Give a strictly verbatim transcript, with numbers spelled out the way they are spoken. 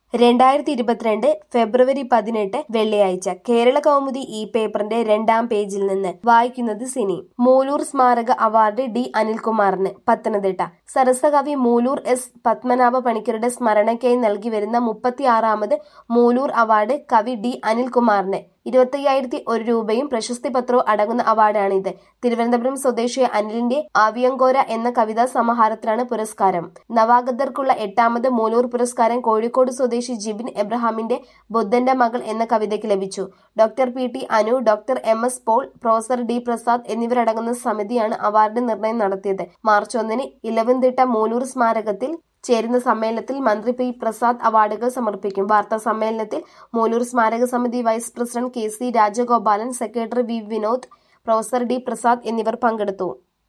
രണ്ടായിരത്തി ഇരുപത്തിരണ്ട് ഫെബ്രുവരി പതിനെട്ട് വെള്ളിയാഴ്ച കേരള കൗമുദി ഈ പേപ്പറിന്റെ രണ്ടാം പേജിൽ നിന്ന് വായിക്കുന്നത് സിനി. മൂലൂർ സ്മാരക അവാർഡ് ഡി അനിൽകുമാറിന്. പത്തനംതിട്ട സരസകവി മൂലൂർ എസ് പത്മനാഭ പണിക്കരുടെ സ്മരണയ്ക്കായി നൽകി വരുന്ന മുപ്പത്തിയാറാമത് മൂലൂർ അവാർഡ് കവി ഡി അനിൽകുമാറിന്. ഇരുപത്തയ്യായിരത്തി ഒരു രൂപയും പ്രശസ്തി പത്രവും അടങ്ങുന്ന അവാർഡാണിത്. തിരുവനന്തപുരം സ്വദേശിയായ അനിലിന്റെ ആവിയങ്കോര എന്ന കവിതാ സമാഹാരത്തിലാണ് പുരസ്കാരം. നവാഗതർക്കുള്ള എട്ടാമത് മൂലൂർ പുരസ്കാരം കോഴിക്കോട് സ്വദേശി ജിബിൻ എബ്രഹാമിന്റെ ബുദ്ധന്റെ മകൾ എന്ന കവിതയ്ക്ക് ലഭിച്ചു. Doctor P T Anu, doctor M S Paul, professor D Prasad എന്നിവരടങ്ങുന്ന സമിതിയാണ് അവാർഡ് നിർണയം നടത്തിയത്. മാർച്ച് ഒന്നിന് ഇലവുംതിട്ട മൂലൂർ സ്മാരകത്തിൽ ചേരുന്ന സമ്മേളനത്തിൽ മന്ത്രി പി പ്രസാദ് അവാർഡുകൾ സമർപ്പിക്കും. വാർത്താ സമ്മേളനത്തിൽ മൂലൂർ സ്മാരക സമിതി vice president K C Rajagopalan, secretary V Vinod, professor D Prasad എന്നിവർ പങ്കെടുത്തു.